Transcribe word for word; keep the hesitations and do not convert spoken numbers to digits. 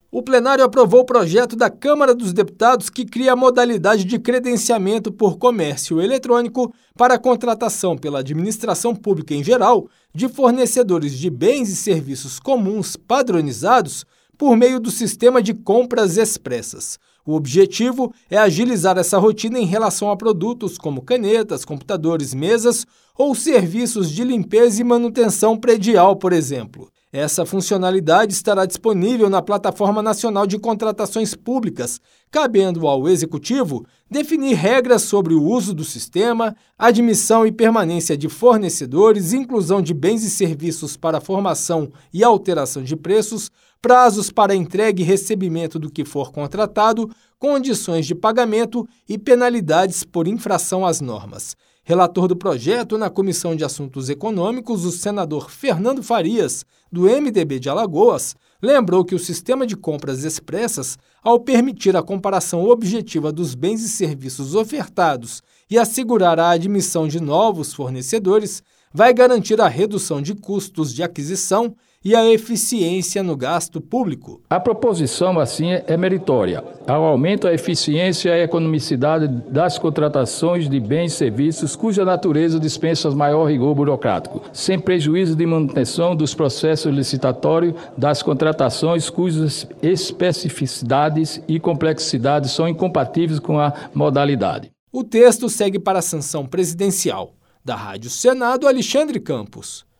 O plenário aprovou o projeto da Câmara dos Deputados que cria a modalidade de credenciamento por comércio eletrônico para a contratação pela administração pública em geral de fornecedores de bens e serviços comuns padronizados por meio do sistema de compras expressas. O objetivo é agilizar essa rotina em relação a produtos como canetas, computadores, mesas ou serviços de limpeza e manutenção predial, por exemplo. Essa funcionalidade estará disponível na Plataforma Nacional de Contratações Públicas, cabendo ao Executivo definir regras sobre o uso do sistema, admissão e permanência de fornecedores, inclusão de bens e serviços para formação e alteração de preços, prazos para entrega e recebimento do que for contratado, condições de pagamento e penalidades por infração às normas. Relator do projeto na Comissão de Assuntos Econômicos, o senador Fernando Farias, do M D B de Alagoas, lembrou que o sistema de compras expressas, ao permitir a comparação objetiva dos bens e serviços ofertados e assegurar a admissão de novos fornecedores, vai garantir a redução de custos de aquisição e a eficiência no gasto público. A proposição, assim, é meritória. Ao aumento da eficiência e a economicidade das contratações de bens e serviços cuja natureza dispensa maior rigor burocrático, sem prejuízo de manutenção dos processos licitatórios das contratações cujas especificidades e complexidades são incompatíveis com a modalidade. O texto segue para a sanção presidencial. Da Rádio Senado, Alexandre Campos.